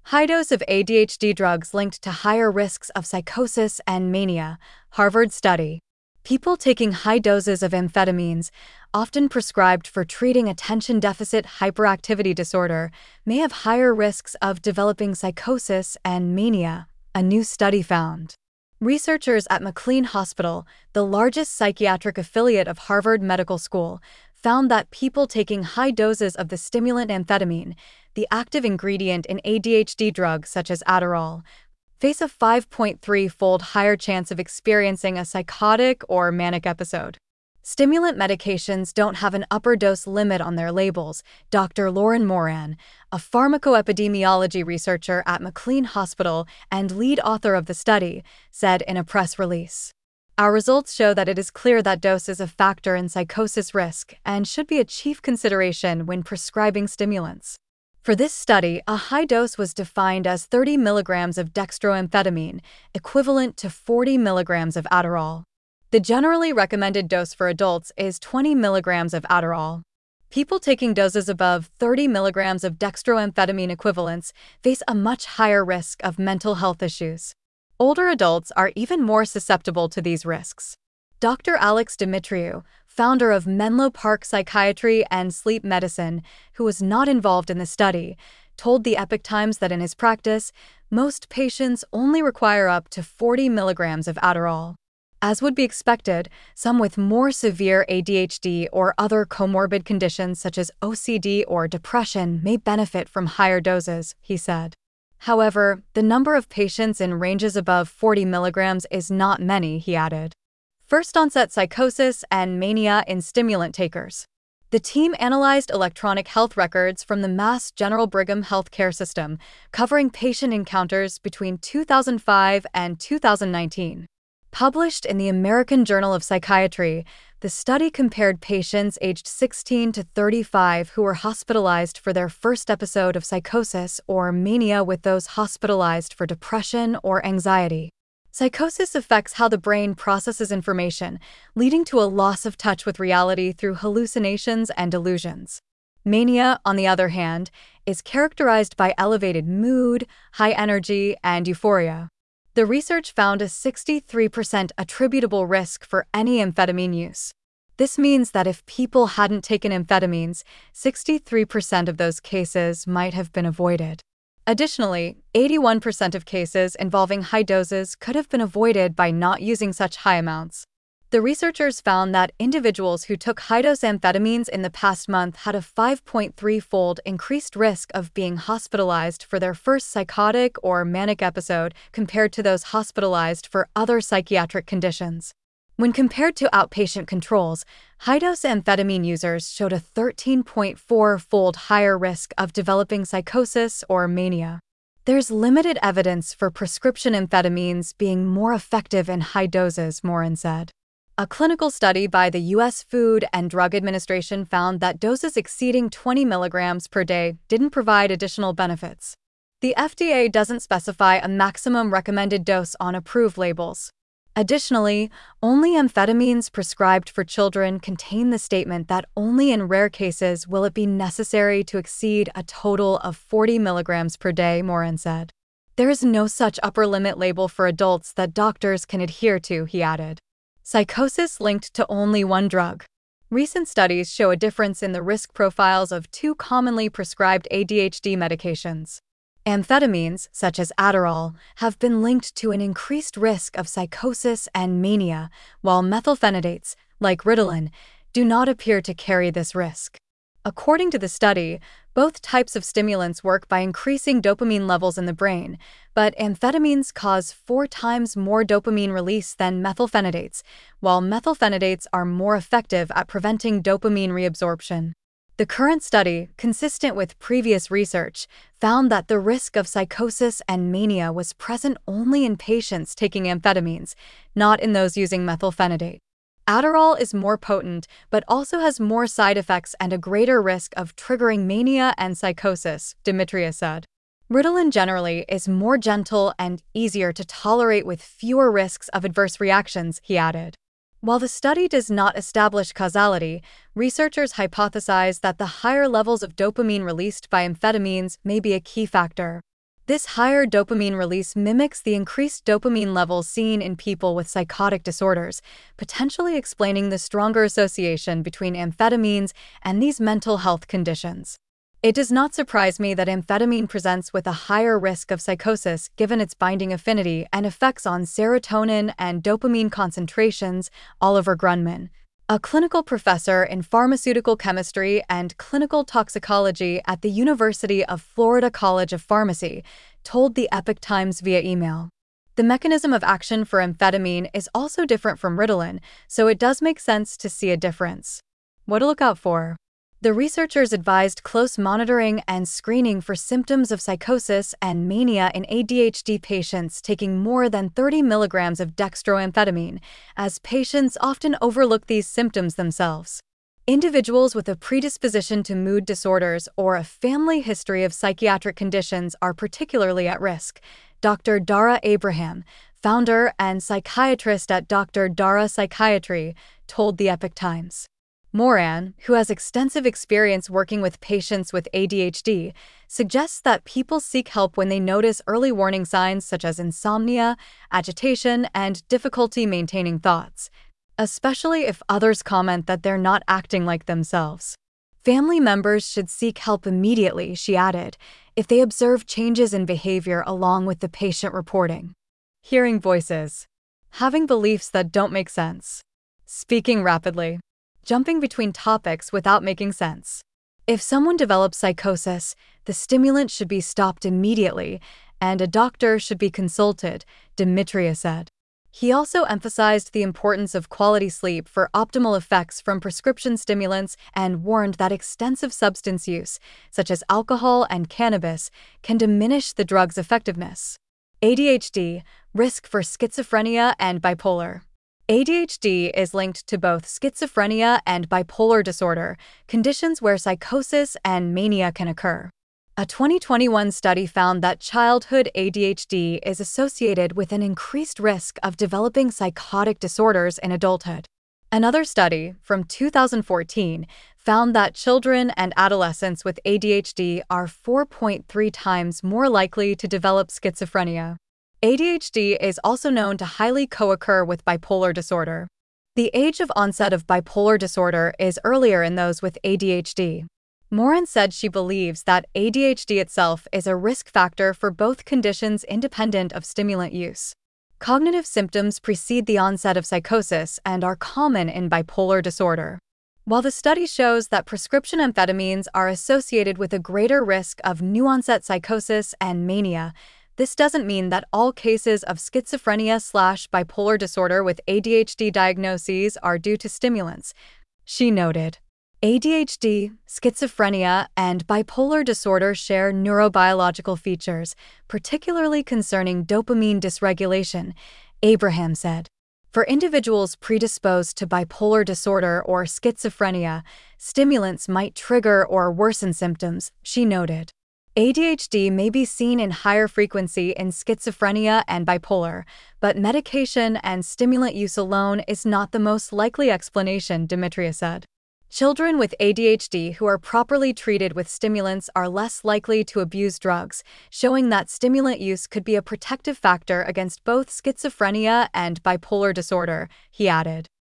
High dose of ADHD drugs linked to higher risks of psychosis and mania, Harvard study. People taking high doses of amphetamines, often prescribed for treating attention deficit hyperactivity disorder, may have higher risks of developing psychosis and mania, a new study found. Researchers at McLean Hospital, the largest psychiatric affiliate of Harvard Medical School, found that people taking high doses of the stimulant amphetamine, the active ingredient in ADHD drugs such as Adderall, face a 5.3-fold higher chance of experiencing a psychotic or manic episode. Stimulant medications don't have an upper dose limit on their labels, Dr. Lauren Moran, a pharmacoepidemiology researcher at McLean Hospital and lead author of the study, said in a press release. Our results show that it is clear that dose is a factor in psychosis risk and should be a chief consideration when prescribing stimulants. For this study, a high dose was defined as 30 milligrams of dextroamphetamine, equivalent to 40 milligrams of Adderall. The generally recommended dose for adults is 20 milligrams of Adderall. People taking doses above 30 milligrams of dextroamphetamine equivalents face a much higher risk of mental health issues. Older adults are even more susceptible to these risks. Dr. Alex Dimitriou, founder of Menlo Park Psychiatry and Sleep Medicine, who was not involved in the study, told the Epoch Times that in his practice, most patients only require up to 40 milligrams of Adderall. As would be expected, some with more severe ADHD or other comorbid conditions such as OCD or depression may benefit from higher doses, he said. However, the number of patients in ranges above 40 milligrams is not many, he added. First-onset psychosis and mania in stimulant takers. The team analyzed electronic health records from the Mass General Brigham Health Care System, covering patient encounters between 2005 and 2019. Published in the American Journal of Psychiatry, the study compared patients aged 16 to 35 who were hospitalized for their first episode of psychosis or mania with those hospitalized for depression or anxiety. Psychosis affects how the brain processes information, leading to a loss of touch with reality through hallucinations and delusions. Mania, on the other hand, is characterized by elevated mood, high energy, and euphoria. The research found a 63% attributable risk for any amphetamine use. This means that if people hadn't taken amphetamines, 63% of those cases might have been avoided. Additionally, 81% of cases involving high doses could have been avoided by not using such high amounts. The researchers found that individuals who took high-dose amphetamines in the past month had a 5.3-fold increased risk of being hospitalized for their first psychotic or manic episode compared to those hospitalized for other psychiatric conditions. When compared to outpatient controls, high-dose amphetamine users showed a 13.4-fold higher risk of developing psychosis or mania. There's limited evidence for prescription amphetamines being more effective in high doses, Moran said. A clinical study by the U.S. Food and Drug Administration found that doses exceeding 20 milligrams per day didn't provide additional benefits. The FDA doesn't specify a maximum recommended dose on approved labels. Additionally, only amphetamines prescribed for children contain the statement that only in rare cases will it be necessary to exceed a total of 40 milligrams per day, Moran said. There is no such upper limit label for adults that doctors can adhere to, he added. Psychosis linked to only one drug. Recent studies show a difference in the risk profiles of two commonly prescribed ADHD medications. Amphetamines, such as Adderall, have been linked to an increased risk of psychosis and mania, while methylphenidates, like Ritalin, do not appear to carry this risk. According to the study, both types of stimulants work by increasing dopamine levels in the brain, but amphetamines cause 4 times more dopamine release than methylphenidates, while methylphenidates are more effective at preventing dopamine reabsorption. The current study, consistent with previous research, found that the risk of psychosis and mania was present only in patients taking amphetamines, not in those using methylphenidate. Adderall is more potent, but also has more side effects and a greater risk of triggering mania and psychosis, Dimitriou said. Ritalin generally is more gentle and easier to tolerate with fewer risks of adverse reactions, he added. While the study does not establish causality, researchers hypothesize that the higher levels of dopamine released by amphetamines may be a key factor. This higher dopamine release mimics the increased dopamine levels seen in people with psychotic disorders, potentially explaining the stronger association between amphetamines and these mental health conditions. It does not surprise me that amphetamine presents with a higher risk of psychosis given its binding affinity and effects on serotonin and dopamine concentrations, Oliver Grunman, a clinical professor in pharmaceutical chemistry and clinical toxicology at the University of Florida College of Pharmacy, told the Epoch Times via email. The mechanism of action for amphetamine is also different from Ritalin, so it does make sense to see a difference. What to look out for? The researchers advised close monitoring and screening for symptoms of psychosis and mania in ADHD patients taking more than 30 milligrams of dextroamphetamine, as patients often overlook these symptoms themselves. Individuals with a predisposition to mood disorders or a family history of psychiatric conditions are particularly at risk, Dr. Dara Abraham, founder and psychiatrist at Dr. Dara Psychiatry, told the Epoch Times. Moran, who has extensive experience working with patients with ADHD, suggests that people seek help when they notice early warning signs such as insomnia, agitation, and difficulty maintaining thoughts, especially if others comment that they're not acting like themselves. Family members should seek help immediately, she added, if they observe changes in behavior along with the patient reporting. Hearing voices. Having beliefs that don't make sense. Speaking rapidly. Jumping between topics without making sense. If someone develops psychosis, the stimulant should be stopped immediately, and a doctor should be consulted, Demetria said. He also emphasized the importance of quality sleep for optimal effects from prescription stimulants and warned that extensive substance use, such as alcohol and cannabis, can diminish the drug's effectiveness. ADHD, risk for schizophrenia and bipolar. ADHD is linked to both schizophrenia and bipolar disorder, conditions where psychosis and mania can occur. A 2021 study found that childhood ADHD is associated with an increased risk of developing psychotic disorders in adulthood. Another study, from 2014, found that children and adolescents with ADHD are 4.3 times more likely to develop schizophrenia. ADHD is also known to highly co-occur with bipolar disorder. The age of onset of bipolar disorder is earlier in those with ADHD. Moran said she believes that ADHD itself is a risk factor for both conditions independent of stimulant use. Cognitive symptoms precede the onset of psychosis and are common in bipolar disorder. While the study shows that prescription amphetamines are associated with a greater risk of new-onset psychosis and mania, this doesn't mean that all cases of schizophrenia/bipolar disorder with ADHD diagnoses are due to stimulants, she noted. ADHD, schizophrenia, and bipolar disorder share neurobiological features, particularly concerning dopamine dysregulation, Abraham said. For individuals predisposed to bipolar disorder or schizophrenia, stimulants might trigger or worsen symptoms, she noted. ADHD may be seen in higher frequency in schizophrenia and bipolar, but medication and stimulant use alone is not the most likely explanation, Demetria said. Children with ADHD who are properly treated with stimulants are less likely to abuse drugs, showing that stimulant use could be a protective factor against both schizophrenia and bipolar disorder, he added.